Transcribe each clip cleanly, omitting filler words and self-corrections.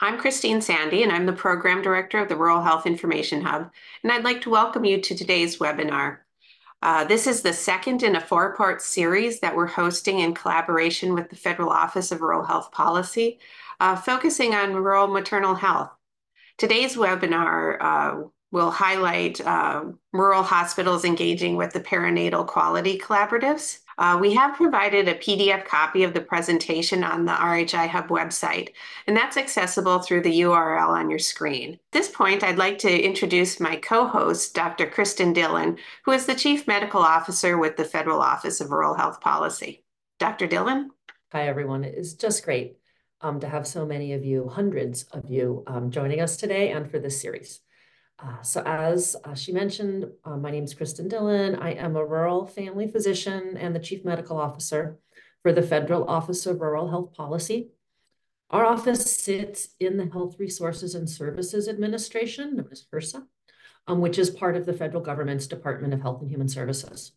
I'm Christine Sandy, and I'm the Program Director of the Rural Health Information Hub, and I'd like to welcome you to today's webinar. This is the second in a four-part series that we're hosting in collaboration with the Federal Office of Rural Health Policy, focusing on rural maternal health. Today's webinar will highlight rural hospitals engaging with the perinatal quality collaboratives. We have provided a PDF copy of the presentation on the RHI Hub website, and that's accessible through the URL on your screen. At this point, I'd like to introduce my co-host, Dr. Kristen Dillon, who is the Chief Medical Officer with the Federal Office of Rural Health Policy. Dr. Dillon? Hi, everyone. It's just great to have so many of you, hundreds of you, joining us today and for this series. So as she mentioned, my name is Kristen Dillon. I am a rural family physician and the Chief Medical Officer for the Federal Office of Rural Health Policy. Our office sits in the Health Resources and Services Administration, known as HRSA, which is part of the federal government's Department of Health and Human Services.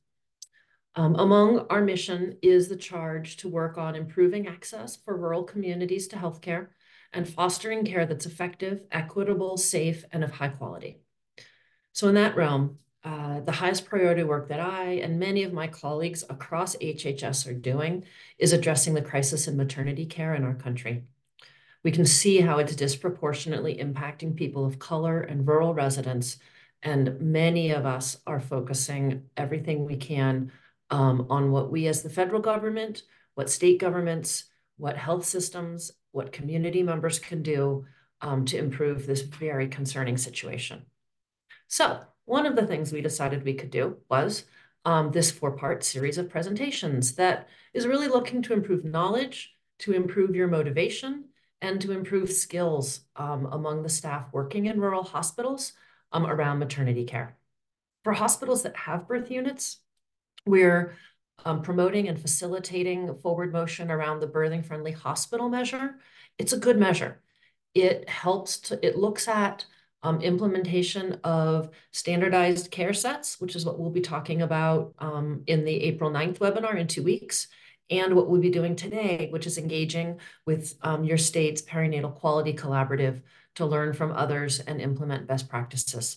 Among our mission is the charge to work on improving access for rural communities to healthcare and fostering care that's effective, equitable, safe, and of high quality. So in that realm, the highest priority work that I and many of my colleagues across HHS are doing is addressing the crisis in maternity care in our country. We can see how it's disproportionately impacting people of color and rural residents, and many of us are focusing everything we can on what we as the federal government, what state governments, what health systems, what community members can do to improve this very concerning situation. So one of the things we decided we could do was this four-part series of presentations that is really looking to improve knowledge, to improve your motivation, and to improve skills among the staff working in rural hospitals around maternity care. For hospitals that have birth units, we're promoting and facilitating forward motion around the Birthing Friendly Hospital measure. It's a good measure. It looks at implementation of standardized care sets, which is what we'll be talking about in the April 9th webinar in 2 weeks, and what we'll be doing today, which is engaging with your state's perinatal quality collaborative to learn from others and implement best practices.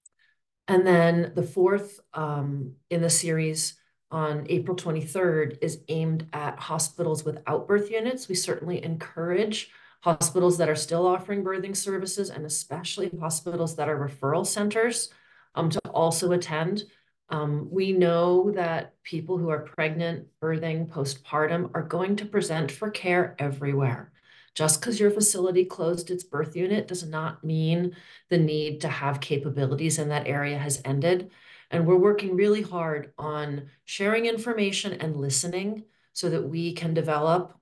And then the fourth in the series on April 23rd is aimed at hospitals without birth units. We certainly encourage hospitals that are still offering birthing services, and especially hospitals that are referral centers, to also attend. We know that people who are pregnant, birthing, postpartum are going to present for care everywhere. Just because your facility closed its birth unit does not mean the need to have capabilities in that area has ended. And we're working really hard on sharing information and listening so that we can develop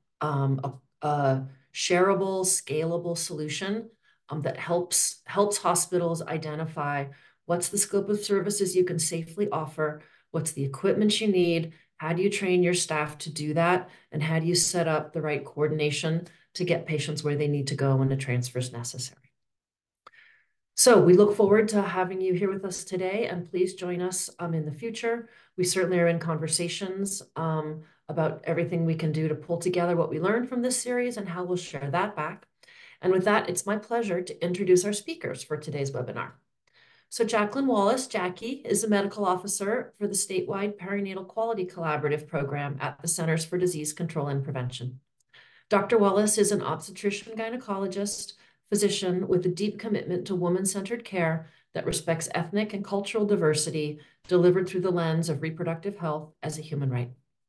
a shareable, scalable solution that helps hospitals identify what's the scope of services you can safely offer, what's the equipment you need, how do you train your staff to do that, and how do you set up the right coordination to get patients where they need to go when a transfer is necessary. So we look forward to having you here with us today, and please join us in the future. We certainly are in conversations about everything we can do to pull together what we learned from this series and how we'll share that back. And with that, it's my pleasure to introduce our speakers for today's webinar. So Jacqueline Wallace, Jackie, is the medical officer for the statewide Perinatal Quality Collaborative program at the Centers for Disease Control and Prevention. Dr. Wallace is an obstetrician gynecologist, physician with a deep commitment to woman-centered care that respects ethnic and cultural diversity delivered through the lens of reproductive health as a human right.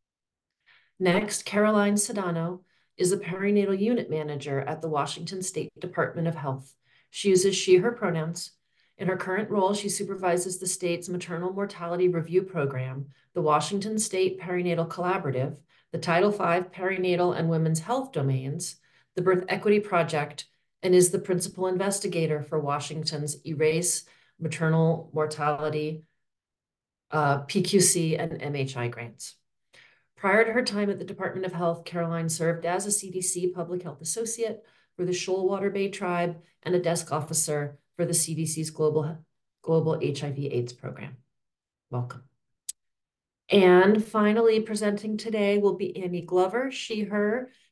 Next, Caroline Sedano is the perinatal unit manager at the Washington State Department of Health. She uses she, her pronouns. In her current role, she supervises the state's maternal mortality review program, the Washington State Perinatal Collaborative, the Title V Perinatal and Women's Health domains, the Birth Equity Project, and is the principal investigator for Washington's Erase Maternal Mortality, PQC, and MHI grants. Prior to her time at the Department of Health, Caroline served as a CDC Public Health Associate for the Shoalwater Bay Tribe and a desk officer for the CDC's Global HIV/AIDS program. Welcome. And finally, presenting today will be Amy Glover, she, her.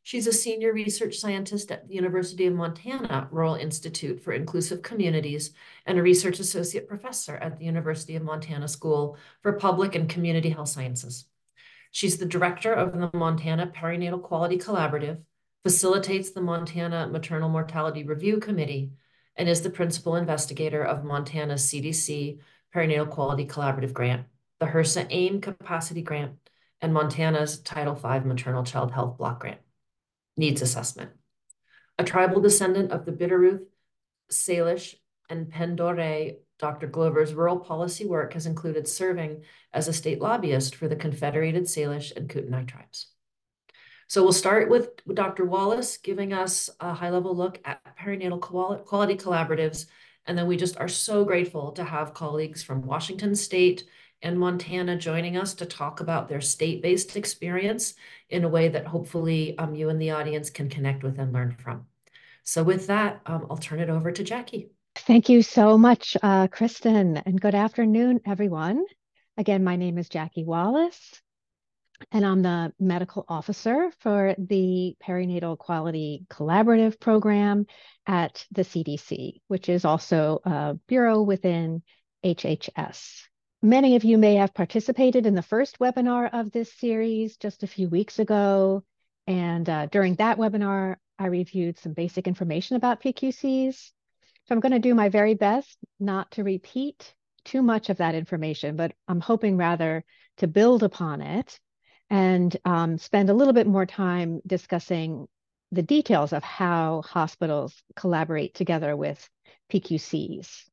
She's a senior research scientist at the University of Montana Rural Institute for Inclusive Communities and a research associate professor at the University of Montana School for Public and Community Health Sciences. She's the director of the Montana Perinatal Quality Collaborative, facilitates the Montana Maternal Mortality Review Committee, and is the principal investigator of Montana's CDC Perinatal Quality Collaborative Grant, the HRSA AIM Capacity Grant, and Montana's Title V Maternal Child Health Block Grant. Needs assessment. A tribal descendant of the Bitterroot, Salish, and Pendore, Dr. Glover's rural policy work has included serving as a state lobbyist for the Confederated Salish and Kootenai tribes. So we'll start with Dr. Wallace giving us a high-level look at perinatal quality collaboratives, and then we just are so grateful to have colleagues from Washington State and Montana joining us to talk about their state-based experience in a way that hopefully you and the audience can connect with and learn from. So with that, I'll turn it over to Jackie. Thank you so much, Kristen, and good afternoon, everyone. Again, my name is Jackie Wallace, and I'm the medical officer for the Perinatal Quality Collaborative Program at the CDC, which is also a bureau within HHS. Many of you may have participated in the first webinar of this series just a few weeks ago, and during that webinar, I reviewed some basic information about PQCs. So I'm going to do my very best not to repeat too much of that information, but I'm hoping rather to build upon it and spend a little bit more time discussing the details of how hospitals collaborate together with PQCs.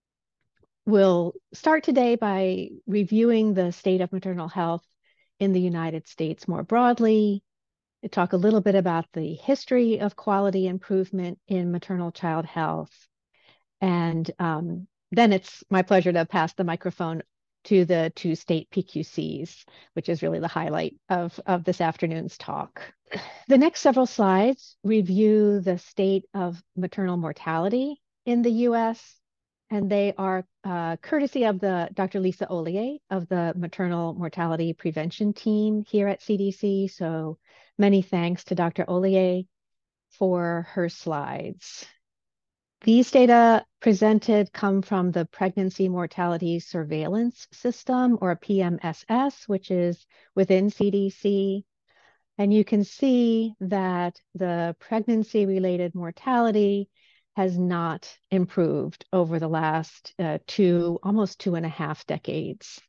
We'll start today by reviewing the state of maternal health in the United States more broadly, talk a little bit about the history of quality improvement in maternal child health, and then it's my pleasure to pass the microphone to the two state PQCs, which is really the highlight of this afternoon's talk. The next several slides review the state of maternal mortality in the US, and they are courtesy of Dr. Lisa Ollier of the Maternal Mortality Prevention Team here at CDC. So many thanks to Dr. Ollier for her slides. These data presented come from the Pregnancy Mortality Surveillance System, or PMSS, which is within CDC. And you can see that the pregnancy-related mortality has not improved over the last almost 2.5 decades.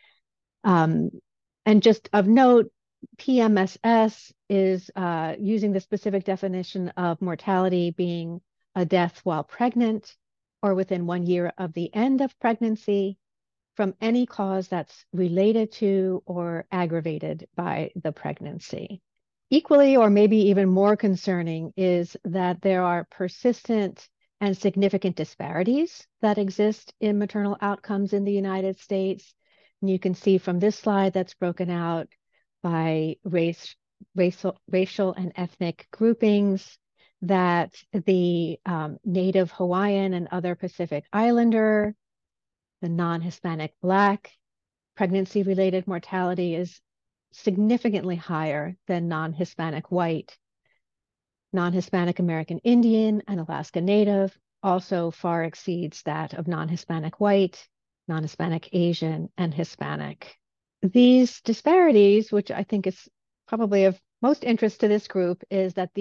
And just of note, PMSS is using the specific definition of mortality being a death while pregnant or within 1 year of the end of pregnancy from any cause that's related to or aggravated by the pregnancy. Equally, or maybe even more concerning, is that there are persistent and significant disparities that exist in maternal outcomes in the United States. And you can see from this slide that's broken out by racial and ethnic groupings that the Native Hawaiian and other Pacific Islander, the non-Hispanic Black pregnancy-related mortality is significantly higher than non-Hispanic white. Non-Hispanic American Indian and Alaska Native also far exceeds that of non-Hispanic white, non-Hispanic Asian, and Hispanic. These disparities, which I think is probably of most interest to this group, is that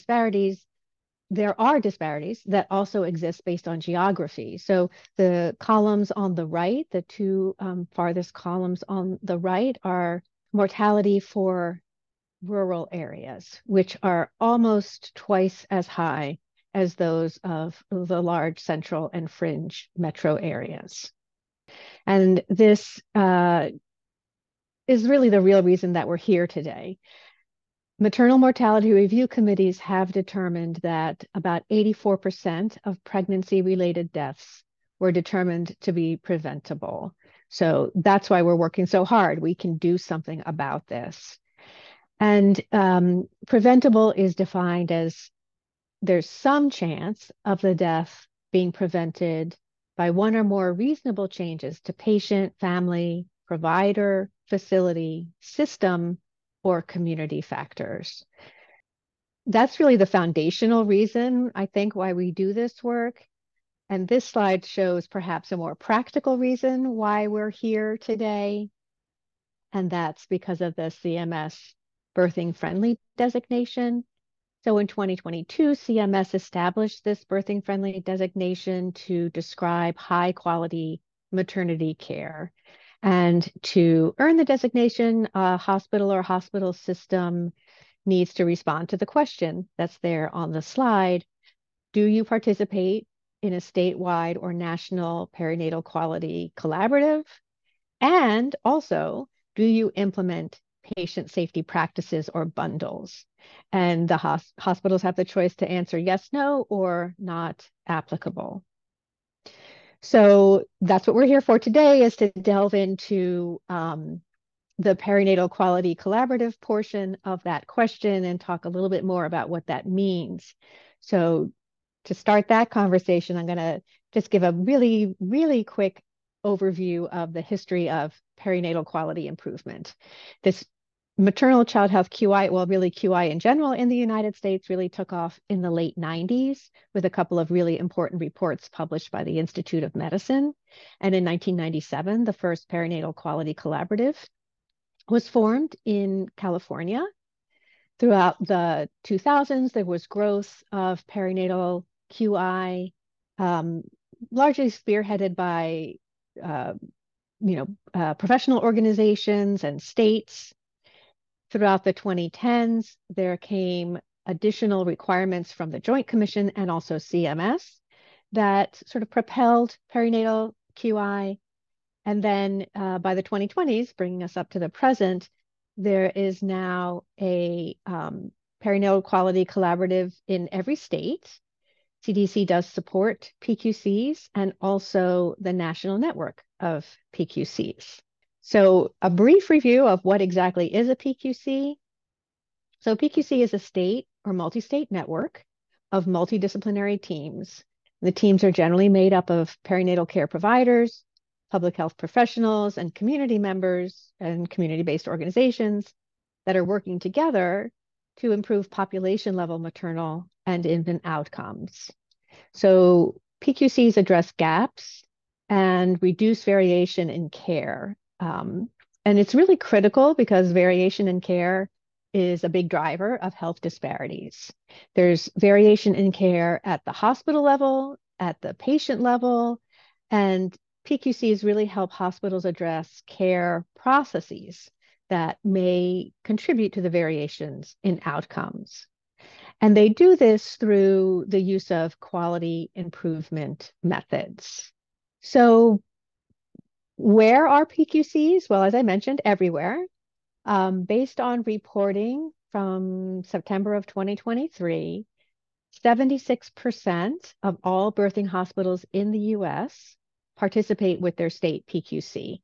there are disparities that also exist based on geography. So the columns on the right, the two farthest columns on the right, are mortality for rural areas, which are almost twice as high as those of the large central and fringe metro areas. And this is really the real reason that we're here today. Maternal mortality review committees have determined that about 84% of pregnancy-related deaths were determined to be preventable. So that's why we're working so hard. We can do something about this. And preventable is defined as there's some chance of the death being prevented by one or more reasonable changes to patient, family, provider, facility, system, or community factors. that's really the foundational reason, I think, why we do this work. And this slide shows perhaps a more practical reason why we're here today. And that's because of the CMS birthing friendly designation. So in 2022, CMS established this birthing friendly designation to describe high quality maternity care. And to earn the designation, a hospital or hospital system needs to respond to the question that's there on the slide. Do you participate in a statewide or national perinatal quality collaborative? And also, do you implement patient safety practices or bundles? And the hospitals have the choice to answer yes, no, or not applicable. So that's what we're here for today, is to delve into the perinatal quality collaborative portion of that question and talk a little bit more about what that means. So to start that conversation, I'm going to just give a really, really quick overview of the history of perinatal quality improvement. This maternal child health QI, well, really QI in general in the United States, really took off in the late 90s with a couple of really important reports published by the Institute of Medicine. And in 1997, the first perinatal quality collaborative was formed in California. Throughout the 2000s, there was growth of perinatal QI, largely spearheaded by professional organizations and states. Throughout the 2010s, there came additional requirements from the Joint Commission and also CMS that sort of propelled perinatal QI. And then by the 2020s, bringing us up to the present, there is now a perinatal quality collaborative in every state. CDC does support PQCs and also the national network of PQCs. So a brief review of what exactly is a PQC. So PQC is a state or multi-state network of multidisciplinary teams. The teams are generally made up of perinatal care providers, public health professionals, and community members and community-based organizations that are working together to improve population-level maternal and infant outcomes. So PQCs address gaps and reduce variation in care. And it's really critical because variation in care is a big driver of health disparities. There's variation in care at the hospital level, at the patient level, and PQCs really help hospitals address care processes that may contribute to the variations in outcomes. And they do this through the use of quality improvement methods. So where are PQCs? Well, as I mentioned, everywhere. Based on reporting from September of 2023, 76% of all birthing hospitals in the US participate with their state PQC.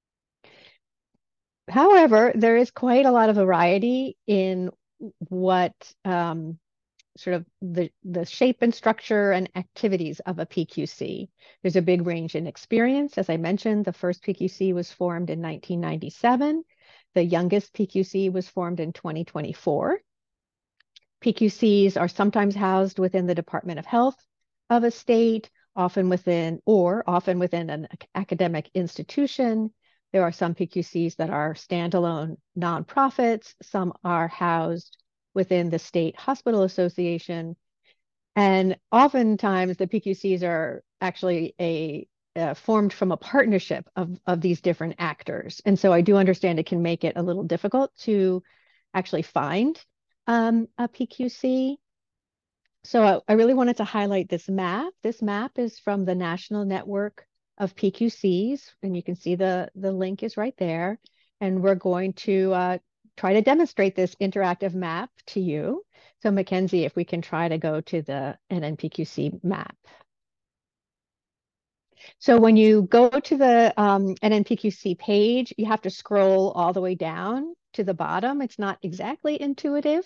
However, there is quite a lot of variety in what sort of the shape and structure and activities of a PQC. There's a big range in experience. As I mentioned, the first PQC was formed in 1997. The youngest PQC was formed in 2024. PQCs are sometimes housed within the Department of Health of a state, often within an academic institution. There are some PQCs that are standalone nonprofits. Some are housed within the State Hospital Association. And oftentimes the PQCs are actually formed from a partnership of these different actors. And so I do understand it can make it a little difficult to actually find a PQC. So I really wanted to highlight this map. This map is from the National Network of PQCs, and you can see the link is right there. And we're going to try to demonstrate this interactive map to you. So Mackenzie, if we can try to go to the NNPQC map. So when you go to the NNPQC page, you have to scroll all the way down to the bottom. It's not exactly intuitive,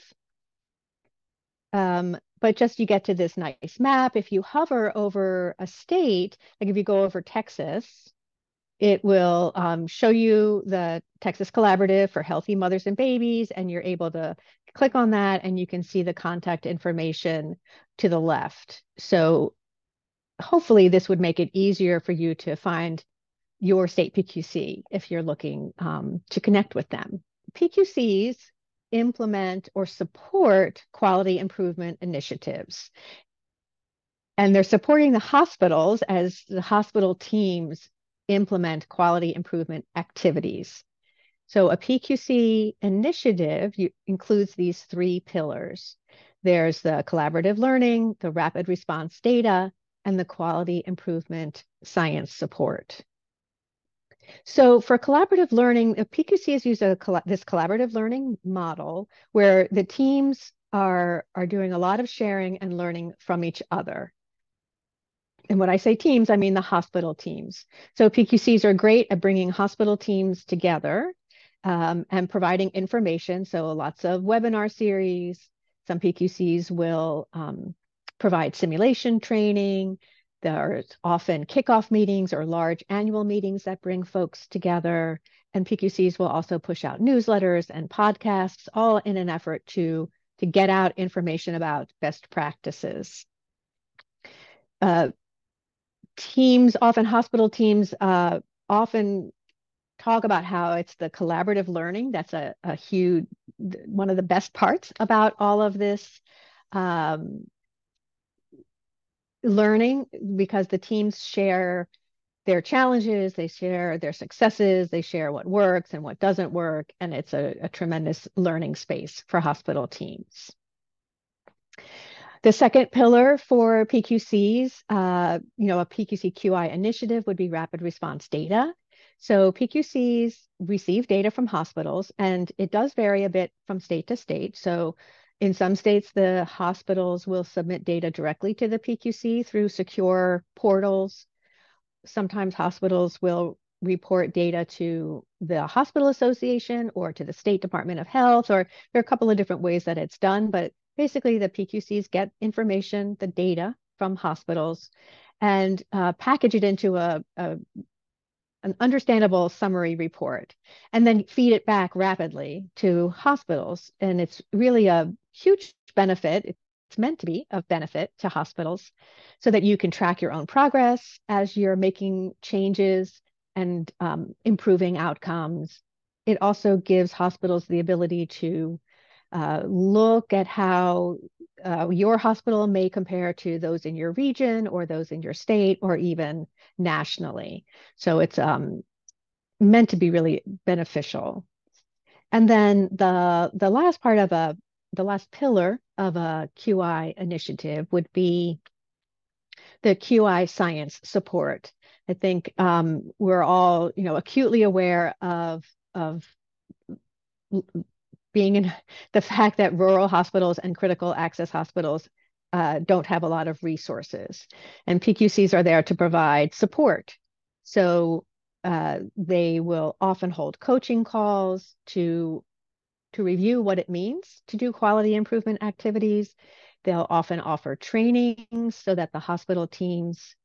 but just you get to this nice map. If you hover over a state, like if you go over Texas, It will show you the Texas Collaborative for Healthy Mothers and Babies, and you're able to click on that and you can see the contact information to the left. So hopefully this would make it easier for you to find your state PQC if you're looking to connect with them. PQCs implement or support quality improvement initiatives. And they're supporting the hospitals as the hospital teams implement quality improvement activities. So a PQC initiative includes these three pillars. There's the collaborative learning, the rapid response data, and the quality improvement science support. So for collaborative learning, PQCs use this collaborative learning model where the teams are doing a lot of sharing and learning from each other. And when I say teams, I mean the hospital teams. So PQCs are great at bringing hospital teams together and providing information. So lots of webinar series. Some PQCs will provide simulation training. There's often kickoff meetings or large annual meetings that bring folks together. And PQCs will also push out newsletters and podcasts, all in an effort to get out information about best practices. Hospital teams often talk about how it's the collaborative learning that's a huge, one of the best parts about all of this learning, because the teams share their challenges, they share their successes, they share what works and what doesn't work, and it's a tremendous learning space for hospital teams. The second pillar for PQCs, a PQC QI initiative would be rapid response data. So PQCs receive data from hospitals, and it does vary a bit from state to state. So in some states, the hospitals will submit data directly to the PQC through secure portals. Sometimes hospitals will report data to the hospital association or to the State Department of Health, or there are a couple of different ways that it's done, but basically the PQCs get information, the data from hospitals, and package it into an understandable summary report, and then feed it back rapidly to hospitals. And it's really a huge benefit. It's meant to be of benefit to hospitals so that you can track your own progress as you're making changes and improving outcomes. It also gives hospitals the ability to look at how your hospital may compare to those in your region or those in your state or even nationally. So it's meant to be really beneficial. And then the last part of the last pillar of a QI initiative would be the QI science support. I think we're all, acutely aware of being in the fact that rural hospitals and critical access hospitals don't have a lot of resources, and PQCs are there to provide support. So they will often hold coaching calls to review what it means to do quality improvement activities. They'll often offer trainings so that the hospital teams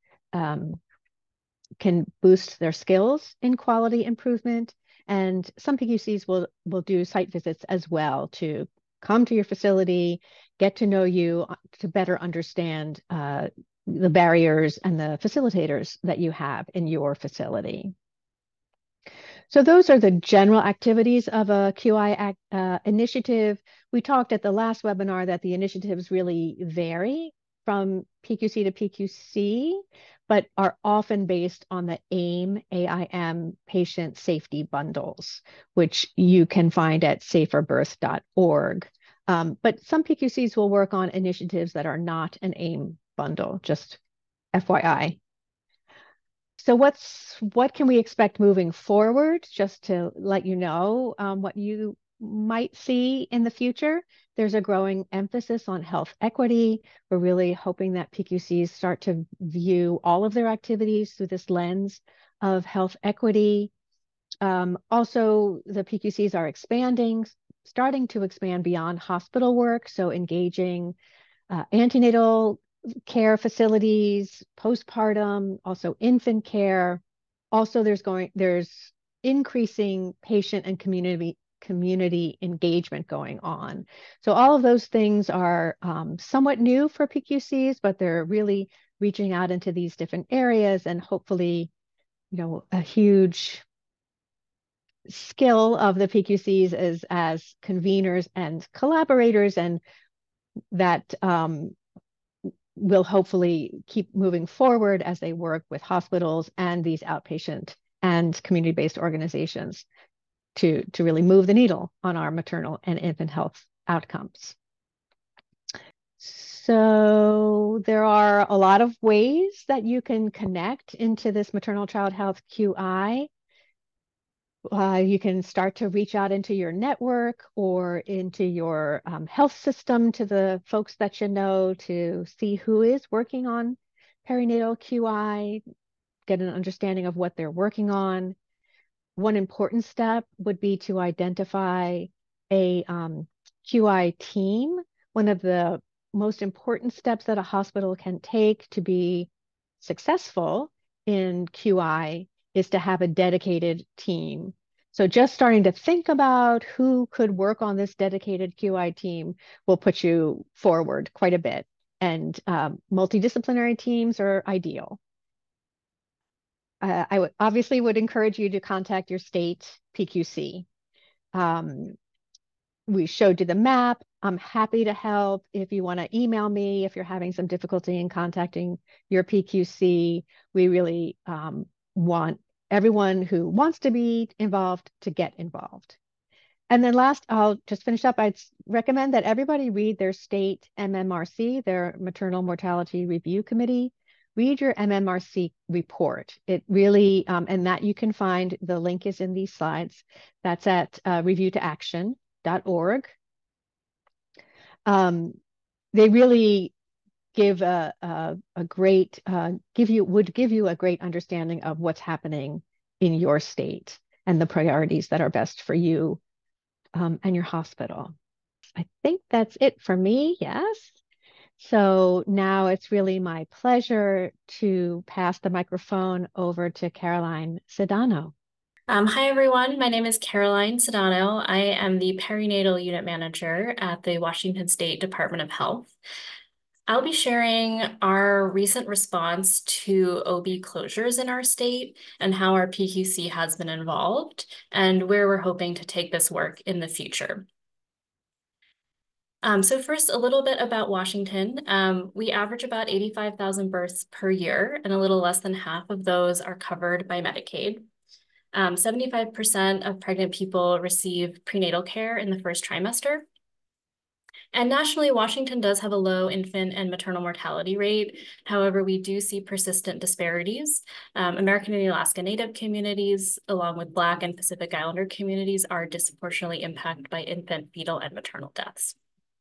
can boost their skills in quality improvement. And some PQCs will do site visits as well to come to your facility, get to know you, to better understand the barriers and the facilitators that you have in your facility. So those are the general activities of a QI initiative. We talked at the last webinar that the initiatives really vary from PQC to PQC, but are often based on the AIM patient safety bundles, which you can find at saferbirth.org. But some PQCs will work on initiatives that are not an AIM bundle, just FYI. So what can we expect moving forward? Just to let you know what you might see in the future. There's a growing emphasis on health equity. We're really hoping that PQCs start to view all of their activities through this lens of health equity. Also, the PQCs are starting to expand beyond hospital work, so engaging antenatal care facilities, postpartum, also infant care. Also, there's increasing patient and community engagement going on. So all of those things are somewhat new for PQCs, but they're really reaching out into these different areas, and hopefully, a huge skill of the PQCs is as conveners and collaborators, and that will hopefully keep moving forward as they work with hospitals and these outpatient and community-based organizations to really move the needle on our maternal and infant health outcomes. So there are a lot of ways that you can connect into this maternal child health QI. You can start to reach out into your network or into your health system, to the folks that you know, to see who is working on perinatal QI, get an understanding of what they're working on. One important step would be to identify a QI team. One of the most important steps that a hospital can take to be successful in QI is to have a dedicated team. So just starting to think about who could work on this dedicated QI team will put you forward quite a bit. And multidisciplinary teams are ideal. I obviously would encourage you to contact your state PQC. We showed you the map. I'm happy to help. If you want to email me, if you're having some difficulty in contacting your PQC, we really want everyone who wants to be involved to get involved. And then last, I'll just finish up. I'd recommend that everybody read their state MMRC, their Maternal Mortality Review Committee. Read your MMRC report. It really, and that you can find, the link is in these slides. That's at reviewtoaction.org. They really give a great, would give you a great understanding of what's happening in your state and the priorities that are best for you and your hospital. I think that's it for me, yes. So now it's really my pleasure to pass the microphone over to Caroline Sedano. Hi, everyone. My name is Caroline Sedano. I am the perinatal unit manager at the Washington State Department of Health. I'll be sharing our recent response to OB closures in our state and how our PQC has been involved and where we're hoping to take this work in the future. So first, a little bit about Washington. We average about 85,000 births per year, and a little less than half of those are covered by Medicaid. 75% of pregnant people receive prenatal care in the first trimester. And nationally, Washington does have a low infant and maternal mortality rate. However, we do see persistent disparities. American and Alaska Native communities, along with Black and Pacific Islander communities, are disproportionately impacted by infant, fetal, and maternal deaths.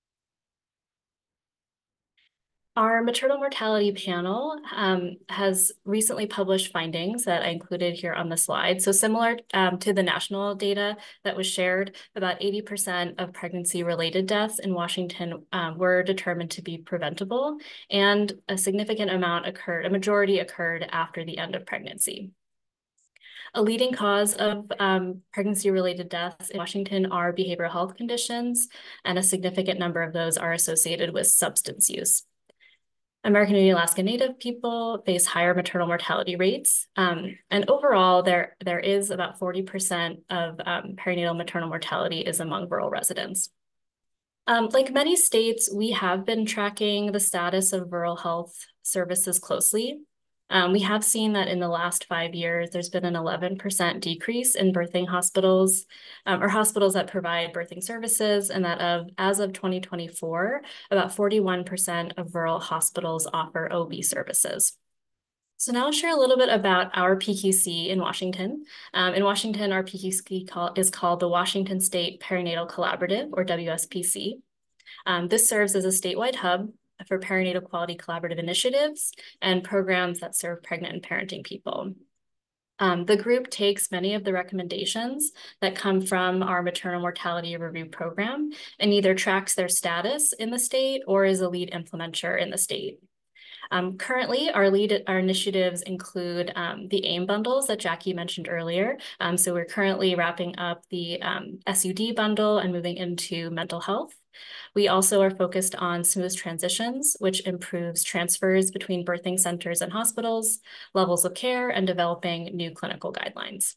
Our maternal mortality panel has recently published findings that I included here on the slide. So similar to the national data that was shared, about 80% of pregnancy-related deaths in Washington were determined to be preventable, and a significant amount occurred, a majority occurred after the end of pregnancy. A leading cause of pregnancy-related deaths in Washington are behavioral health conditions, and a significant number of those are associated with substance use. American and Alaska Native people face higher maternal mortality rates. And overall, there is about 40% of perinatal maternal mortality is among rural residents. Like many states, we have been tracking the status of rural health services closely. We have seen that in the last 5 years, there's been an 11% decrease in birthing hospitals or hospitals that provide birthing services, and that as of 2024, about 41% of rural hospitals offer OB services. So now I'll share a little bit about our PQC in Washington. In Washington, our PQC is called the Washington State Perinatal Collaborative, or WSPC. This serves as a statewide hub for perinatal quality collaborative initiatives and programs that serve pregnant and parenting people. The group takes many of the recommendations that come from our maternal mortality review program and either tracks their status in the state or is a lead implementer in the state. Currently, our initiatives include the AIM bundles that Jackie mentioned earlier. So we're currently wrapping up the SUD bundle and moving into mental health. We also are focused on smooth transitions, which improves transfers between birthing centers and hospitals, levels of care, and developing new clinical guidelines.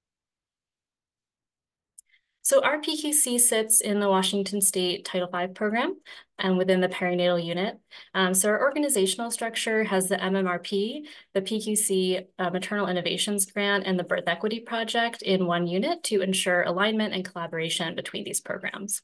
So our PQC sits in the Washington State Title V program and within the perinatal unit. So our organizational structure has the MMRP, the PQC Maternal Innovations Grant, and the Birth Equity Project in one unit to ensure alignment and collaboration between these programs.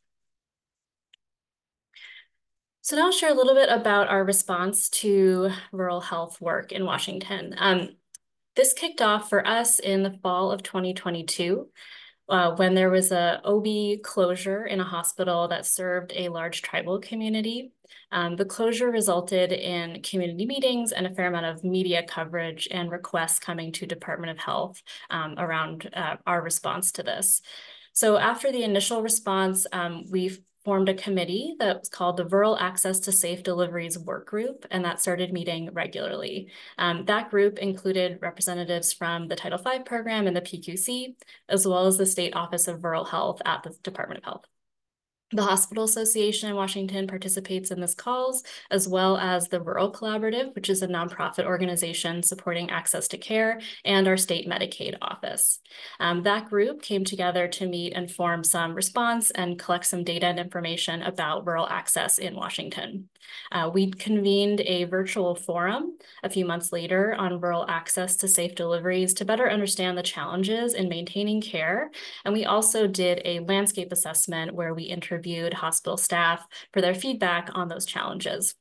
So now I'll share a little bit about our response to rural health work in Washington. This kicked off for us in the fall of 2022. When there was a OB closure in a hospital that served a large tribal community. The closure resulted in community meetings and a fair amount of media coverage and requests coming to Department of Health around our response to this. So after the initial response, we formed a committee that was called the Rural Access to Safe Deliveries Work Group, and that started meeting regularly. That group included representatives from the Title V program and the PQC, as well as the State Office of Rural Health at the Department of Health. The Hospital Association in Washington participates in this calls, as well as the Rural Collaborative, which is a nonprofit organization supporting access to care, and our state Medicaid office. That group came together to meet and form some response and collect some data and information about rural access in Washington. We convened a virtual forum a few months later on rural access to safe deliveries to better understand the challenges in maintaining care. And we also did a landscape assessment where we interviewed hospital staff for their feedback on those challenges.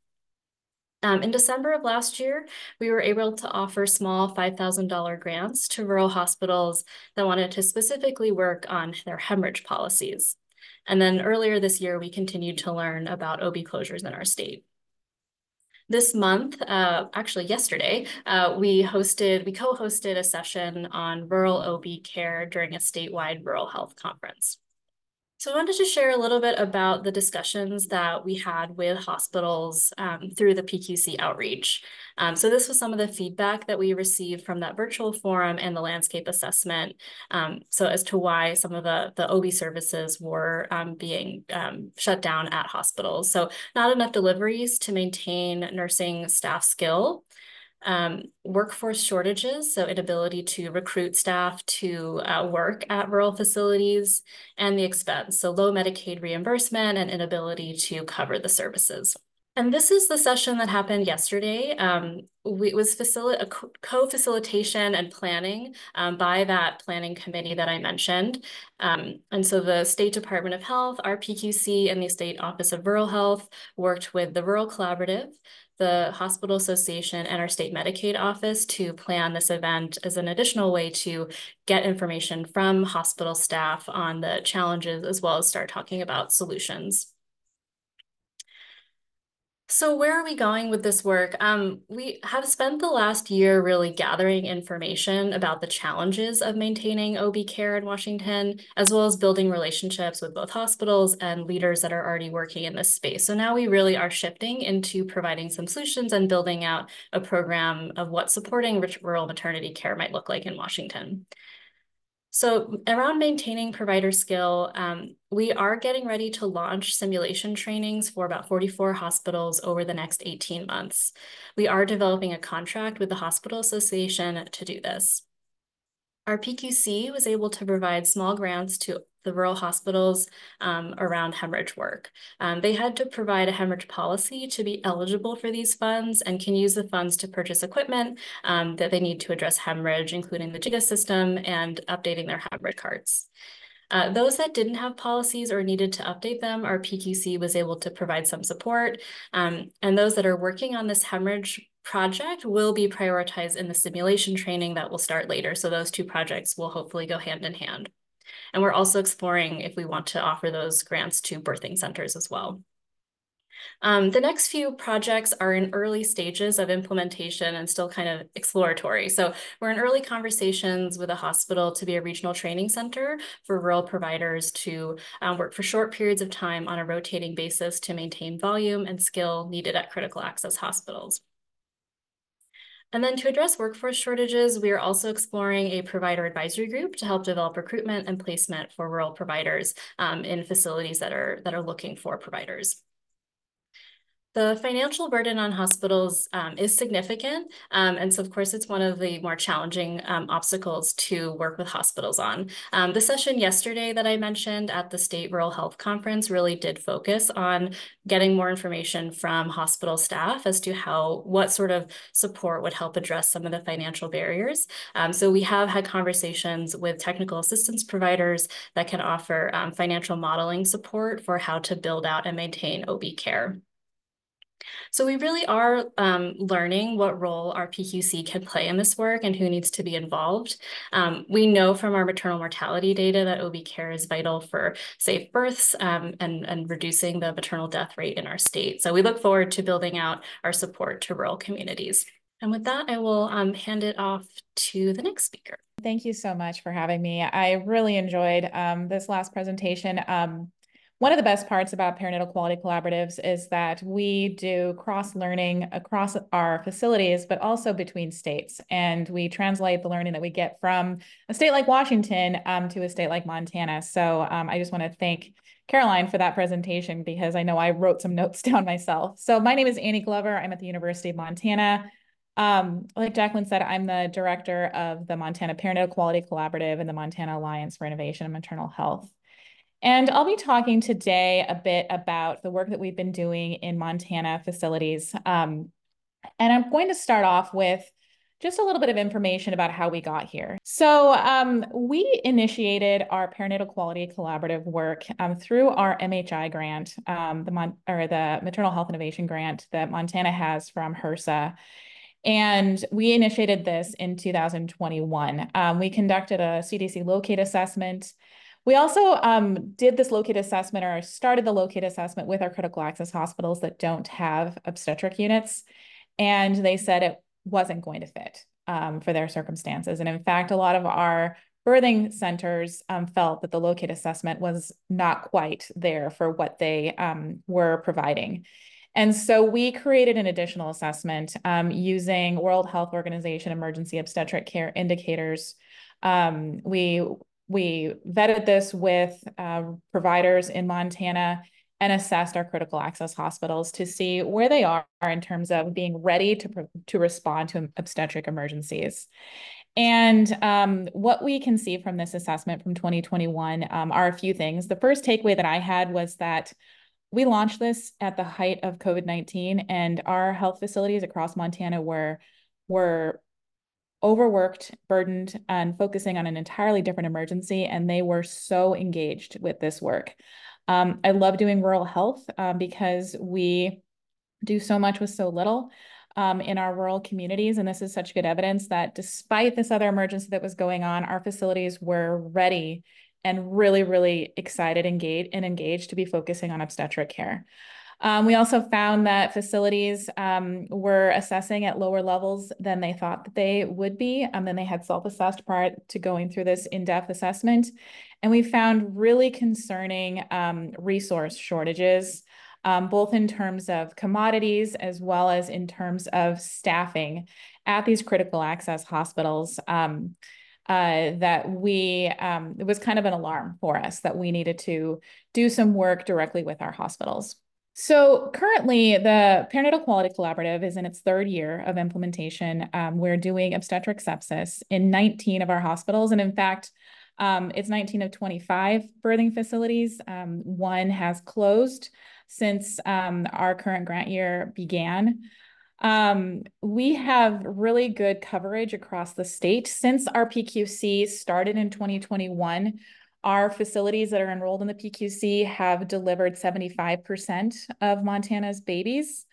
In December of last year, we were able to offer small $5,000 grants to rural hospitals that wanted to specifically work on their hemorrhage policies. And then earlier this year, we continued to learn about OB closures in our state. This month, actually yesterday, we co-hosted a session on rural OB care during a statewide rural health conference. So I wanted to share a little bit about the discussions that we had with hospitals through the PQC outreach. So this was some of the feedback that we received from that virtual forum and the landscape assessment. So as to why some of the OB services were being shut down at hospitals. So not enough deliveries to maintain nursing staff skill. Workforce shortages, so inability to recruit staff to work at rural facilities, and the expense, so low Medicaid reimbursement and inability to cover the services. And this is the session that happened yesterday. It was a co-facilitation and planning by that planning committee that I mentioned. And so the State Department of Health, our PQC, and the State Office of Rural Health worked with the Rural Collaborative, the Hospital Association, and our state Medicaid office to plan this event as an additional way to get information from hospital staff on the challenges, as well as start talking about solutions. So where are we going with this work? We have spent the last year really gathering information about the challenges of maintaining OB care in Washington, as well as building relationships with both hospitals and leaders that are already working in this space. So now we really are shifting into providing some solutions and building out a program of what supporting rural maternity care might look like in Washington. So around maintaining provider skill, we are getting ready to launch simulation trainings for about 44 hospitals over the next 18 months. We are developing a contract with the Hospital Association to do this. Our PQC was able to provide small grants to the rural hospitals around hemorrhage work. They had to provide a hemorrhage policy to be eligible for these funds and can use the funds to purchase equipment that they need to address hemorrhage, including the JIGA system and updating their hemorrhage carts. Those that didn't have policies or needed to update them, our PQC was able to provide some support. And those that are working on this hemorrhage project will be prioritized in the simulation training that will start later. So those two projects will hopefully go hand in hand. And we're also exploring if we want to offer those grants to birthing centers as well. The next few projects are in early stages of implementation and still kind of exploratory. So we're in early conversations with a hospital to be a regional training center for rural providers to work for short periods of time on a rotating basis to maintain volume and skill needed at critical access hospitals. And then to address workforce shortages, we are also exploring a provider advisory group to help develop recruitment and placement for rural providers in facilities that are looking for providers. The financial burden on hospitals is significant. And so, of course, it's one of the more challenging obstacles to work with hospitals on. The session yesterday that I mentioned at the State Rural Health Conference really did focus on getting more information from hospital staff as to what sort of support would help address some of the financial barriers. So we have had conversations with technical assistance providers that can offer financial modeling support for how to build out and maintain OB care. So we really are learning what role our PQC can play in this work and who needs to be involved. We know from our maternal mortality data that OB care is vital for safe births and reducing the maternal death rate in our state. So we look forward to building out our support to rural communities. And with that, I will hand it off to the next speaker. Thank you so much for having me. I really enjoyed this last presentation. One of the best parts about Perinatal Quality Collaboratives is that we do cross-learning across our facilities, but also between states. And we translate the learning that we get from a state like Washington to a state like Montana. So I just want to thank Caroline for that presentation, because I know I wrote some notes down myself. So my name is Annie Glover. I'm at the University of Montana. Like Jacqueline said, I'm the director of the Montana Perinatal Quality Collaborative and the Montana Alliance for Innovation in Maternal Health. And I'll be talking today a bit about the work that we've been doing in Montana facilities. And I'm going to start off with just a little bit of information about how we got here. So we initiated our Perinatal Quality Collaborative work through our MHI grant, the Maternal Health Innovation Grant that Montana has from HRSA. And we initiated this in 2021. We conducted a CDC locate assessment. We also did this locate assessment, or started the locate assessment, with our critical access hospitals that don't have obstetric units. And they said it wasn't going to fit for their circumstances. And in fact, a lot of our birthing centers felt that the locate assessment was not quite there for what they were providing. And so we created an additional assessment using World Health Organization emergency obstetric care indicators. We vetted this with providers in Montana and assessed our critical access hospitals to see where they are in terms of being ready to respond to obstetric emergencies. And what we can see from this assessment from 2021 are a few things. The first takeaway that I had was that we launched this at the height of COVID-19, and our health facilities across Montana were overworked, burdened, and focusing on an entirely different emergency, and they were so engaged with this work. I love doing rural health because we do so much with so little in our rural communities, and this is such good evidence that despite this other emergency that was going on, our facilities were ready and really, really excited and engaged to be focusing on obstetric care. We also found that facilities were assessing at lower levels than they thought that they would be, than they had self-assessed prior to going through this in-depth assessment. And we found really concerning resource shortages, both in terms of commodities as well as in terms of staffing at these critical access hospitals. It was kind of an alarm for us that we needed to do some work directly with our hospitals. So currently, the Perinatal Quality Collaborative is in its third year of implementation. We're doing obstetric sepsis in 19 of our hospitals. And in fact, it's 19 of 25 birthing facilities. One has closed since our current grant year began. We have really good coverage across the state. Since our PQC started in 2021, our facilities that are enrolled in the PQC have delivered 75% of Montana's babies.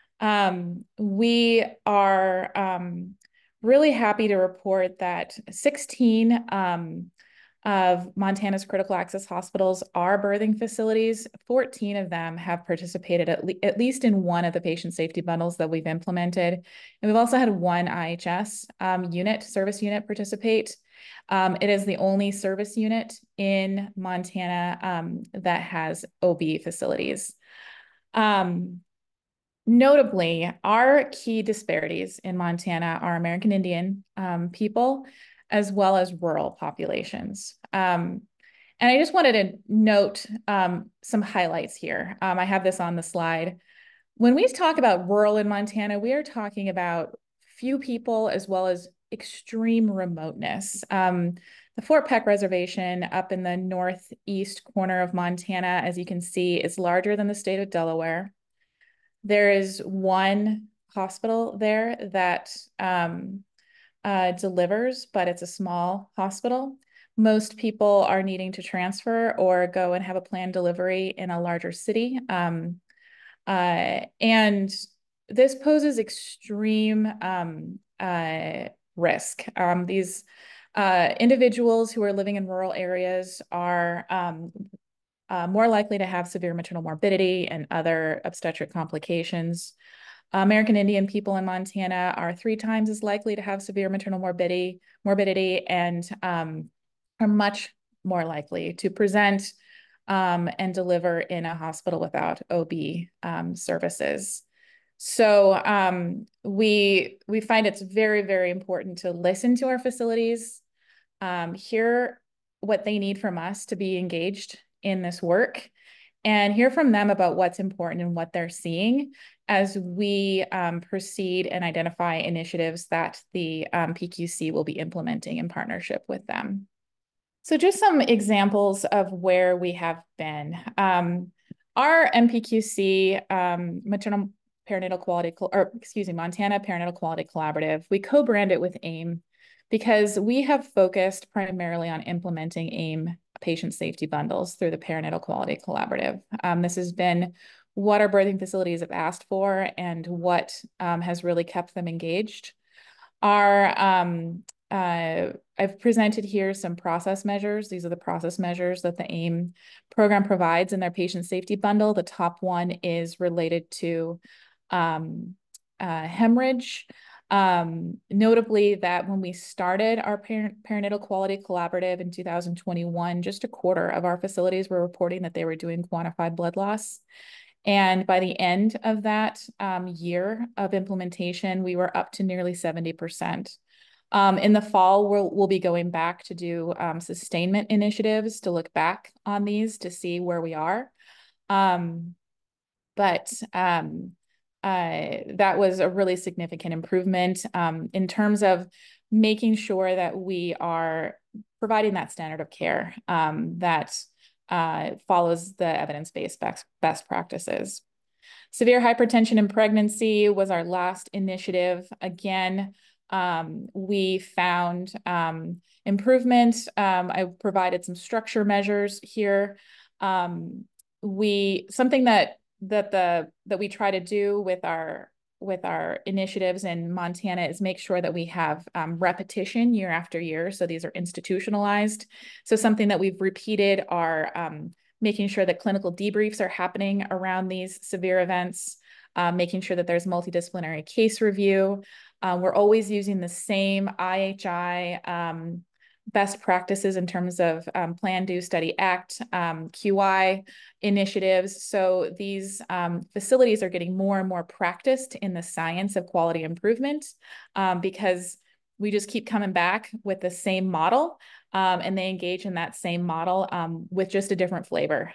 We are really happy to report that 16 of Montana's critical access hospitals are birthing facilities. 14 of them have participated at least in one of the patient safety bundles that we've implemented. And we've also had one IHS service unit participate. It is the only service unit in Montana that has OB facilities. Notably, our key disparities in Montana are American Indian people, as well as rural populations. And I just wanted to note some highlights here. I have this on the slide. When we talk about rural in Montana, we are talking about few people as well as extreme remoteness. The Fort Peck Reservation up in the northeast corner of Montana, as you can see, is larger than the state of Delaware. There is one hospital there that delivers, but it's a small hospital. Most people are needing to transfer or go and have a planned delivery in a larger city. And this poses extreme risk. These individuals who are living in rural areas are more likely to have severe maternal morbidity and other obstetric complications. American Indian people in Montana are 3 times as likely to have severe maternal morbidity and are much more likely to present and deliver in a hospital without OB services. So we find it's very, very important to listen to our facilities, hear what they need from us to be engaged in this work, and hear from them about what's important and what they're seeing as we proceed and identify initiatives that the PQC will be implementing in partnership with them. So just some examples of where we have been. Our MPQC, Montana Perinatal Quality Collaborative, we co-brand it with AIM because we have focused primarily on implementing AIM patient safety bundles through the Perinatal Quality Collaborative. This has been what our birthing facilities have asked for and what has really kept them engaged. I've presented here some process measures. These are the process measures that the AIM program provides in their patient safety bundle. The top one is related to hemorrhage. Notably that when we started our Perinatal Quality Collaborative in 2021, just a quarter of our facilities were reporting that they were doing quantified blood loss. And by the end of that year of implementation, we were up to nearly 70%. In the fall, we'll be going back to do sustainment initiatives to look back on these to see where we are. But that was a really significant improvement in terms of making sure that we are providing that standard of care that follows the evidence-based best practices. Severe hypertension in pregnancy was our last initiative. Again, we found improvement. I provided some structure measures here. Something that we try to do with our initiatives in Montana is make sure that we have repetition year after year. So these are institutionalized. So something that we've repeated are making sure that clinical debriefs are happening around these severe events, making sure that there's multidisciplinary case review. We're always using the same IHI best practices in terms of Plan, Do, Study, Act, QI initiatives. So these facilities are getting more and more practiced in the science of quality improvement because we just keep coming back with the same model and they engage in that same model with just a different flavor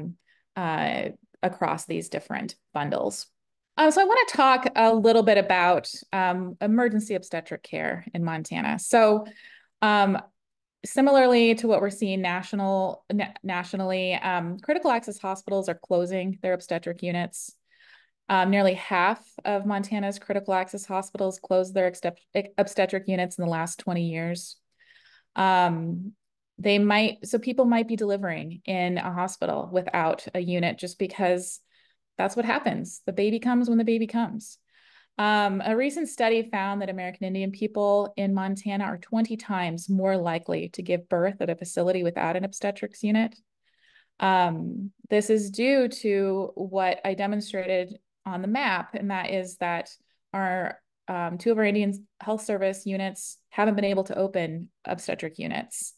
across these different bundles. So I want to talk a little bit about emergency obstetric care in Montana. So similarly to what we're seeing nationally, critical access hospitals are closing their obstetric units. Nearly half of Montana's critical access hospitals closed their obstetric units in the last 20 years. So people might be delivering in a hospital without a unit just because that's what happens. The baby comes when the baby comes. A recent study found that American Indian people in Montana are 20 times more likely to give birth at a facility without an obstetrics unit. This is due to what I demonstrated on the map, and that is that our 2 of our Indian Health Service units haven't been able to open obstetric units.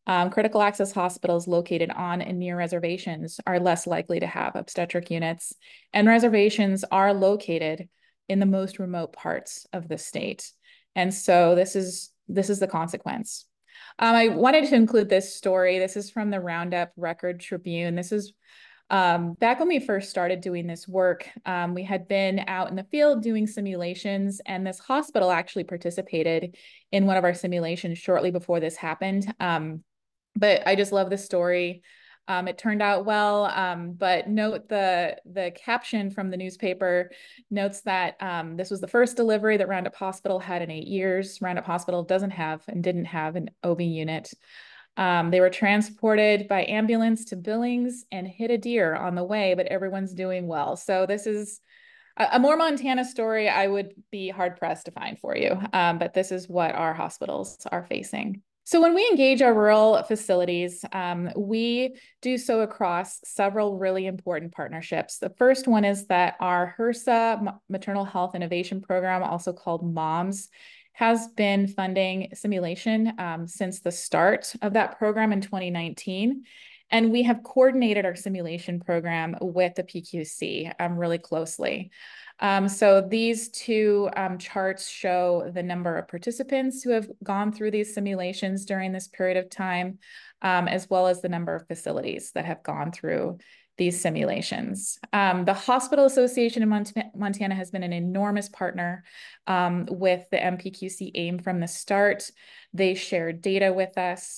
Critical access hospitals located on and near reservations are less likely to have obstetric units, and reservations are located in the most remote parts of the state. And so this is the consequence. I wanted to include this story. This is from the Roundup Record Tribune. This is back when we first started doing this work. We had been out in the field doing simulations, and this hospital actually participated in one of our simulations shortly before this happened. But I just love this story. It turned out well, but note the caption from the newspaper notes that this was the first delivery that Roundup Hospital had in 8 years. Roundup Hospital doesn't have and didn't have an OB unit. They were transported by ambulance to Billings and hit a deer on the way, but everyone's doing well. So this is a more Montana story I would be hard pressed to find for you, but this is what our hospitals are facing. So when we engage our rural facilities, we do so across several really important partnerships. The first one is that our HRSA Maternal Health Innovation Program, also called MOMS, has been funding simulation since the start of that program in 2019. And we have coordinated our simulation program with the PQC really closely. So these two charts show the number of participants who have gone through these simulations during this period of time, as well as the number of facilities that have gone through these simulations. The Hospital Association in Montana has been an enormous partner with the MPQC AIM from the start. They share data with us.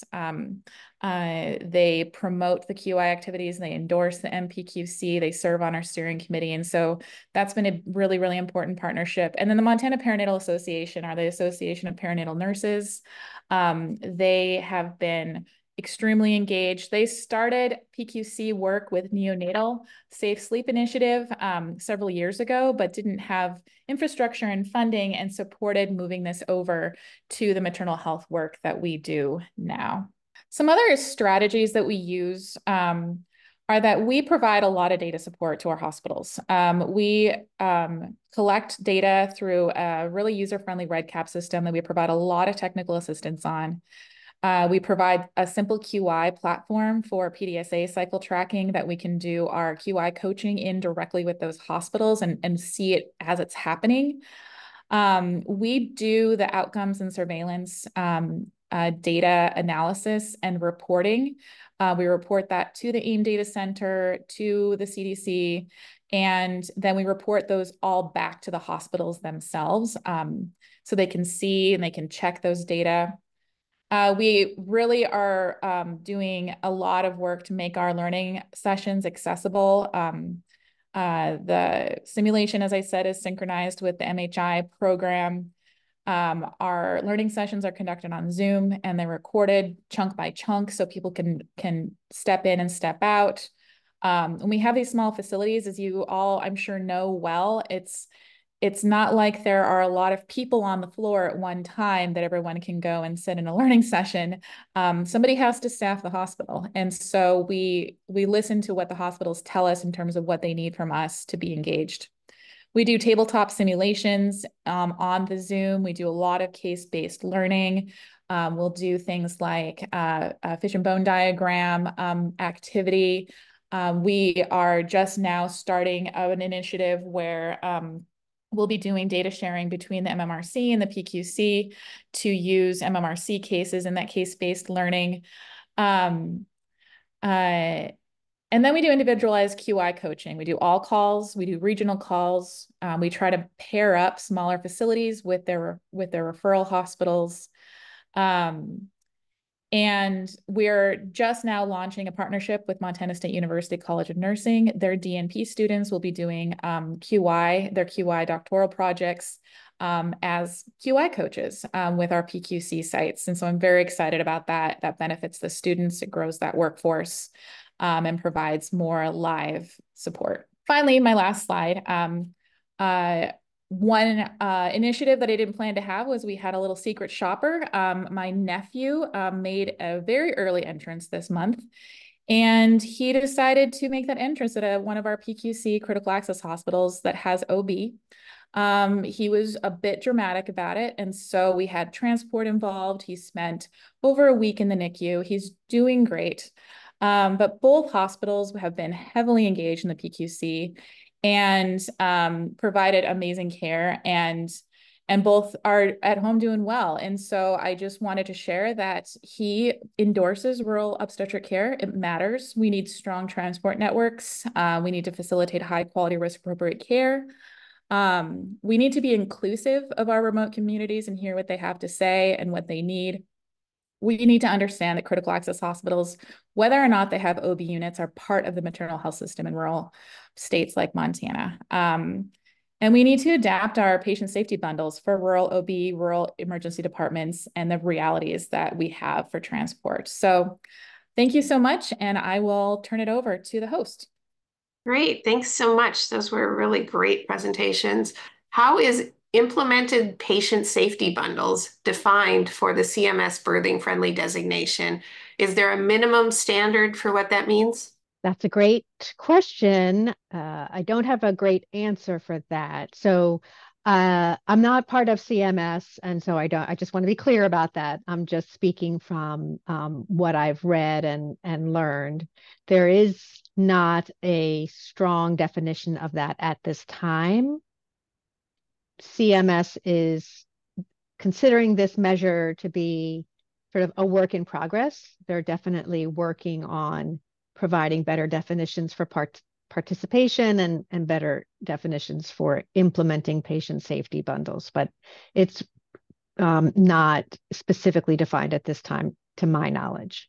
They promote the QI activities. They endorse the MPQC. They serve on our steering committee. And so that's been a really, really important partnership. And then the Montana Perinatal Association, or the Association of Perinatal Nurses, they have been extremely engaged. They started PQC work with Neonatal Safe Sleep Initiative several years ago, but didn't have infrastructure and funding, and supported moving this over to the maternal health work that we do now. Some other strategies that we use are that we provide a lot of data support to our hospitals. We collect data through a really user-friendly REDCap system that we provide a lot of technical assistance on. We provide a simple QI platform for PDSA cycle tracking that we can do our QI coaching in directly with those hospitals and see it as it's happening. We do the outcomes and surveillance data analysis and reporting. We report that to the AIM Data Center, to the CDC, and then we report those all back to the hospitals themselves so they can see and they can check those data. We really are doing a lot of work to make our learning sessions accessible. The simulation, as I said, is synchronized with the MHI program. Our learning sessions are conducted on Zoom, and they're recorded chunk by chunk so people can step in and step out. And we have these small facilities, as you all, I'm sure, know well. It's not like there are a lot of people on the floor at one time that everyone can go and sit in a learning session. Somebody has to staff the hospital. And so we listen to what the hospitals tell us in terms of what they need from us to be engaged. We do tabletop simulations on the Zoom. We do a lot of case-based learning. We'll do things like a fish and bone diagram activity. We are just now starting an initiative where we'll be doing data sharing between the MMRC and the PQC to use MMRC cases in that case-based learning. And then we do individualized QI coaching. We do all calls, we do regional calls. We try to pair up smaller facilities with their referral hospitals. And we're just now launching a partnership with Montana State University College of Nursing. Their DNP students will be doing their QI doctoral projects as QI coaches with our PQC sites. And so I'm very excited about that. That benefits the students, it grows that workforce, and provides more live support. Finally, my last slide. One initiative that I didn't plan to have was we had a little secret shopper. My nephew made a very early entrance this month, and he decided to make that entrance at one of our PQC critical access hospitals that has OB. He was a bit dramatic about it. And so we had transport involved. He spent over a week in the NICU. He's doing great. But both hospitals have been heavily engaged in the PQC and provided amazing care, and both are at home doing well. And so I just wanted to share that he endorses rural obstetric care. It matters. We need strong transport networks. We need to facilitate high quality risk appropriate care. We need to be inclusive of our remote communities and hear what they have to say and what they need. We need to understand that critical access hospitals, whether or not they have OB units, are part of the maternal health system in rural states like Montana. And we need to adapt our patient safety bundles for rural OB, rural emergency departments, and the realities that we have for transport. So thank you so much, and I will turn it over to the host. Great, thanks so much. Those were really great presentations. How is implemented patient safety bundles defined for the CMS birthing friendly designation? Is there a minimum standard for what that means? That's a great question. I don't have a great answer for that. So I'm not part of CMS, and so I just want to be clear about that. I'm just speaking from what I've read and learned. There is not a strong definition of that at this time. CMS is considering this measure to be sort of a work in progress. They're definitely working on providing better definitions for participation and better definitions for implementing patient safety bundles, but it's not specifically defined at this time, to my knowledge.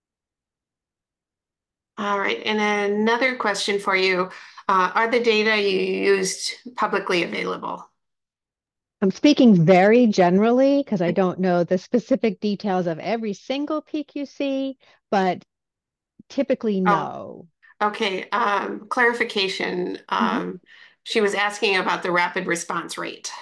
All right, and another question for you. Are the data you used publicly available? I'm speaking very generally because I don't know the specific details of every single PQC, but typically no. Okay, clarification. She was asking about the rapid response rate.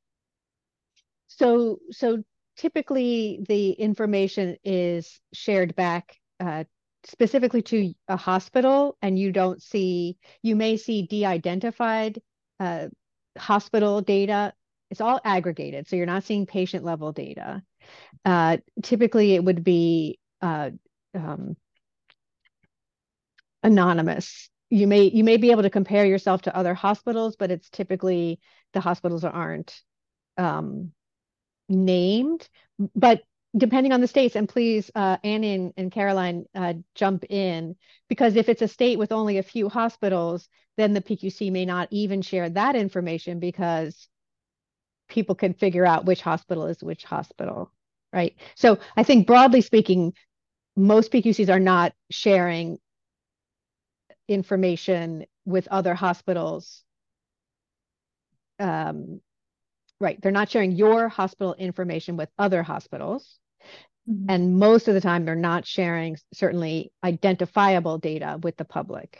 So typically the information is shared back specifically to a hospital, and you may see de-identified hospital data. It's all aggregated, so you're not seeing patient level data. Typically it would be anonymous. You may be able to compare yourself to other hospitals, but it's typically the hospitals aren't named. But depending on the states, and please, Annie and Caroline, jump in, because if it's a state with only a few hospitals, then the PQC may not even share that information because people can figure out which hospital is which hospital, right? So I think broadly speaking, most PQCs are not sharing information with other hospitals. Right, they're not sharing your hospital information with other hospitals. And most of the time, they're not sharing certainly identifiable data with the public.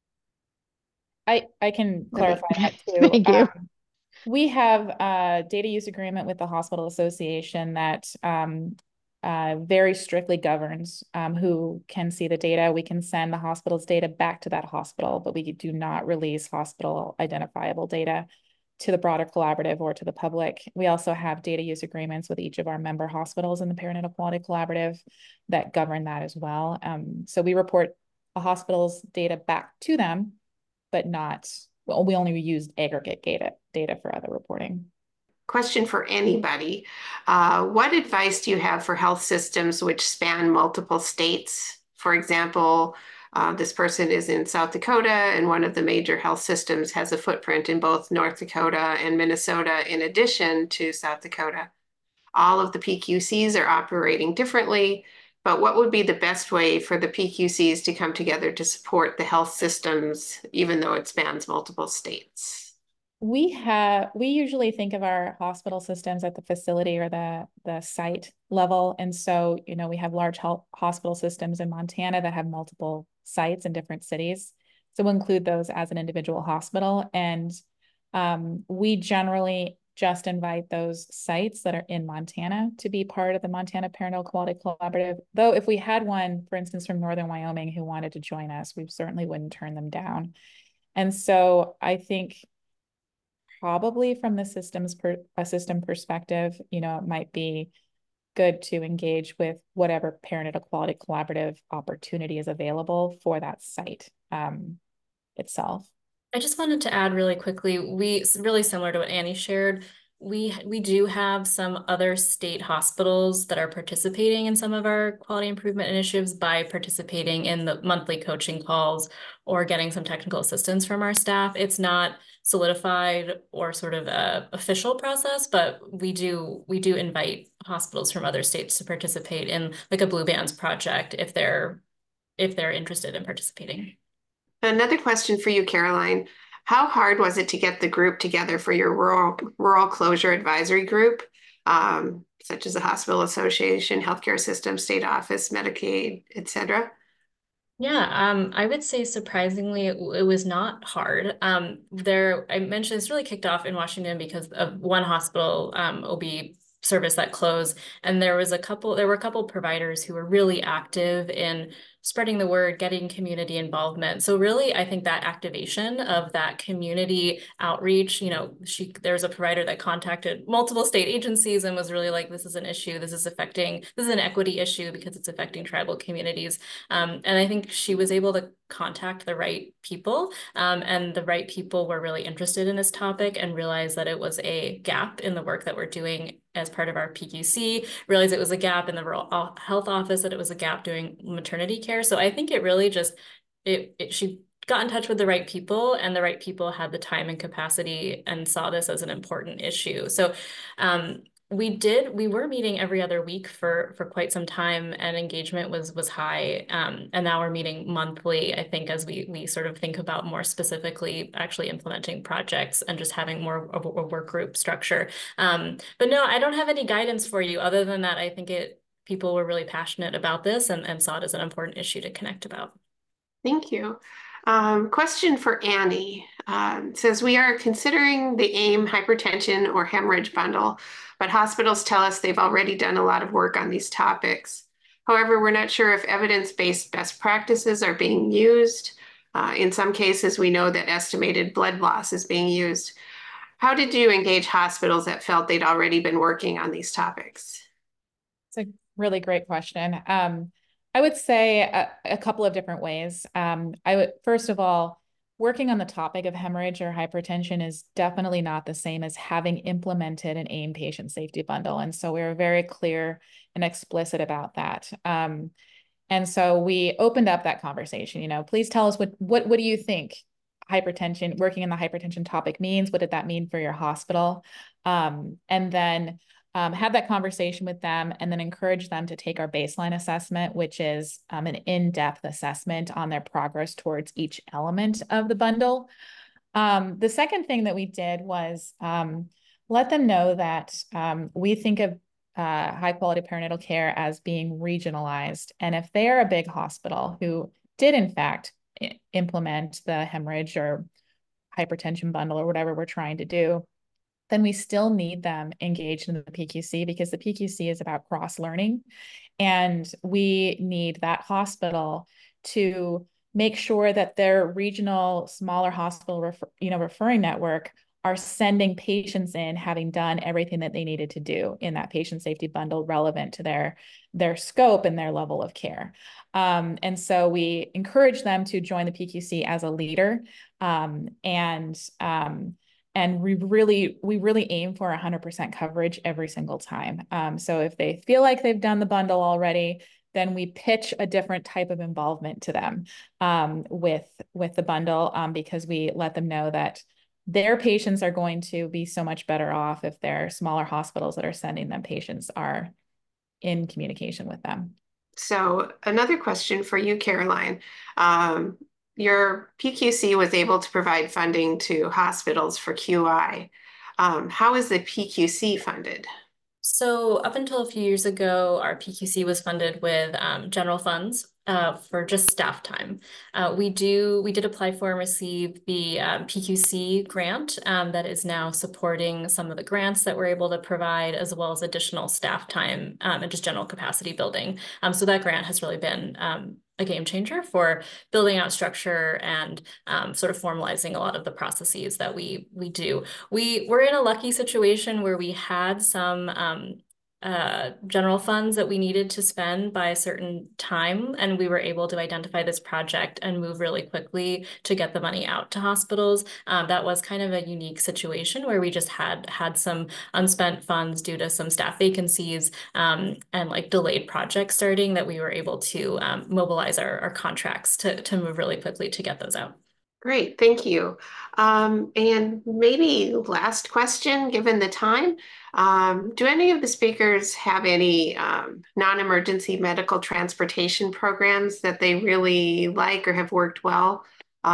I can clarify that too. Thank you. We have a data use agreement with the Hospital Association that very strictly governs who can see the data. We can send the hospital's data back to that hospital, but we do not release hospital identifiable data to the broader collaborative or to the public. We also have data use agreements with each of our member hospitals in the Perinatal Quality Collaborative that govern that as well. So we report a hospital's data back to them, but we only use aggregate data for other reporting. Question for anybody. What advice do you have for health systems which span multiple states? For example, this person is in South Dakota, and one of the major health systems has a footprint in both North Dakota and Minnesota, in addition to South Dakota. All of the PQCs are operating differently, but what would be the best way for the PQCs to come together to support the health systems, even though it spans multiple states? We usually think of our hospital systems at the facility or the site level. And so, we have large health hospital systems in Montana that have multiple sites in different cities. So we'll include those as an individual hospital. And we generally just invite those sites that are in Montana to be part of the Montana Perinatal Quality Collaborative. Though if we had one, for instance, from Northern Wyoming who wanted to join us, we certainly wouldn't turn them down. And so I think probably from the system perspective, you know, it might be good to engage with whatever perinatal quality collaborative opportunity is available for that site itself. I just wanted to add really quickly, really similar to what Annie shared, we do have some other state hospitals that are participating in some of our quality improvement initiatives by participating in the monthly coaching calls or getting some technical assistance from our staff. It's not solidified or sort of a official process, but we do invite hospitals from other states to participate in like a Blue Bands project if they're interested in participating. Another question for you, Caroline. How hard was it to get the group together for your rural closure advisory group, such as the Hospital Association, Healthcare System, State Office, Medicaid, et cetera? Yeah, I would say surprisingly, it was not hard. I mentioned this really kicked off in Washington because of one hospital, OB service that closed, and there were a couple providers who were really active in spreading the word, getting community involvement. So really, I think that activation of that community outreach, you know, there's a provider that contacted multiple state agencies and was really like, this is an issue, this is an equity issue because it's affecting tribal communities. And I think she was able to contact the right people, and the right people were really interested in this topic and realized that it was a gap in the work that we're doing as part of our PQC, realized it was a gap in the rural health office, that it was a gap doing maternity care. So I think it really just, she got in touch with the right people, and the right people had the time and capacity and saw this as an important issue. So we were meeting every other week for quite some time, and engagement was high. And now we're meeting monthly, I think, as we sort of think about more specifically actually implementing projects and just having more of a work group structure. But no, I don't have any guidance for you other than that. I think people were really passionate about this and saw it as an important issue to connect about. Thank you. Question for Annie. Says we are considering the AIM hypertension or hemorrhage bundle, but hospitals tell us they've already done a lot of work on these topics. However, we're not sure if evidence-based best practices are being used. In some cases, we know that estimated blood loss is being used. How did you engage hospitals that felt they'd already been working on these topics? It's a really great question. I would say a couple of different ways. First of all, working on the topic of hemorrhage or hypertension is definitely not the same as having implemented an AIM patient safety bundle. And so we were very clear and explicit about that. And so we opened up that conversation, you know, please tell us what do you think hypertension, working in the hypertension topic means? What did that mean for your hospital? And then have that conversation with them, and then encourage them to take our baseline assessment, which is an in-depth assessment on their progress towards each element of the bundle. The second thing that we did was let them know that we think of high-quality perinatal care as being regionalized. And if they are a big hospital who did, in fact, implement the hemorrhage or hypertension bundle or whatever we're trying to do, then we still need them engaged in the PQC, because the PQC is about cross-learning. And we need that hospital to make sure that their regional smaller hospital referring network are sending patients in, having done everything that they needed to do in that patient safety bundle relevant to their scope and their level of care. And so we encourage them to join the PQC as a leader, and we really aim for 100% coverage every single time. So if they feel like they've done the bundle already, then we pitch a different type of involvement to them with the bundle, because we let them know that their patients are going to be so much better off if their smaller hospitals that are sending them patients are in communication with them. So another question for you, Caroline. Your PQC was able to provide funding to hospitals for QI. How is the PQC funded? So up until a few years ago, our PQC was funded with general funds for just staff time. We did apply for and receive the PQC grant that is now supporting some of the grants that we're able to provide, as well as additional staff time and just general capacity building. So that grant has really been a game changer for building out structure and sort of formalizing a lot of the processes that we do. We're in a lucky situation where we had some general funds that we needed to spend by a certain time, and we were able to identify this project and move really quickly to get the money out to hospitals. That was kind of a unique situation where we just had some unspent funds due to some staff vacancies and like delayed projects starting, that we were able to mobilize our contracts to move really quickly to get those out. Great, thank you. And maybe last question, given the time, do any of the speakers have any non-emergency medical transportation programs that they really like or have worked well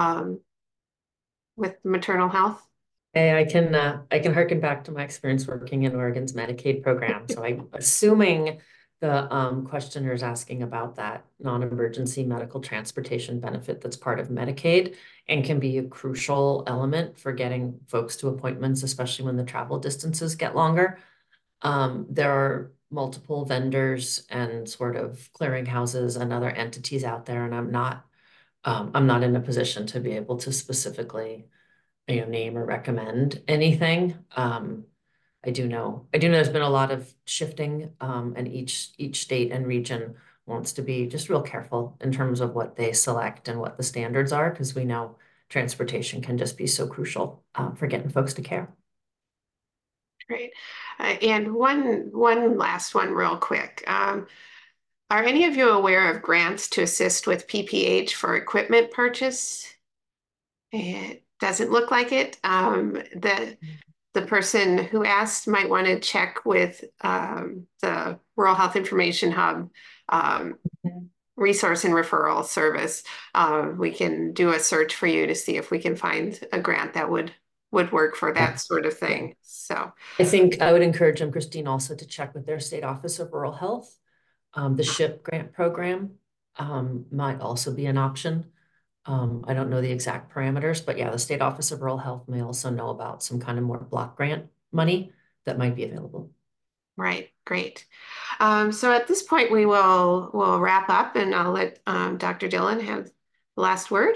with maternal health? Hey, I can harken back to my experience working in Oregon's Medicaid program. So I'm assuming the questioner is asking about that non-emergency medical transportation benefit that's part of Medicaid and can be a crucial element for getting folks to appointments, especially when the travel distances get longer. There are multiple vendors and sort of clearinghouses and other entities out there, and I'm not in a position to be able to specifically, name or recommend anything. I do know there's been a lot of shifting, and each state and region wants to be just real careful in terms of what they select and what the standards are, because we know transportation can just be so crucial for getting folks to care. Great. And one last one real quick. Are any of you aware of grants to assist with PPH for equipment purchase? It doesn't look like it. The person who asked might want to check with the Rural Health Information Hub resource and referral service. We can do a search for you to see if we can find a grant that would work for that sort of thing. So I think I would encourage them, Christine, also to check with their state office of rural health. The SHIP grant program might also be an option. I don't know the exact parameters, but yeah, the State Office of Rural Health may also know about some kind of more block grant money that might be available. Right, great. So at this point, we'll wrap up, and I'll let Dr. Dillon have the last word.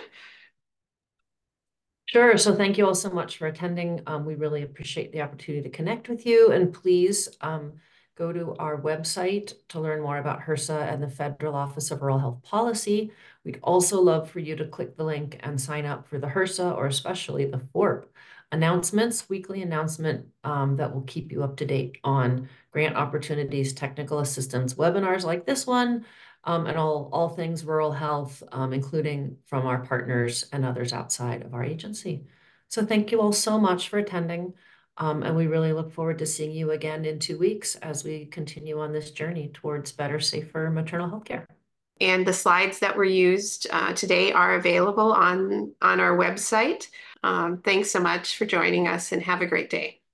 Sure. So thank you all so much for attending. We really appreciate the opportunity to connect with you, and please go to our website to learn more about HRSA and the Federal Office of Rural Health Policy. We'd also love for you to click the link and sign up for the HRSA, or especially the FORP announcements, weekly announcement that will keep you up to date on grant opportunities, technical assistance, webinars like this one, and all things rural health, including from our partners and others outside of our agency. So thank you all so much for attending. And we really look forward to seeing you again in 2 weeks as we continue on this journey towards better, safer maternal health care. And the slides that were used today are available on our website. Thanks so much for joining us, and have a great day.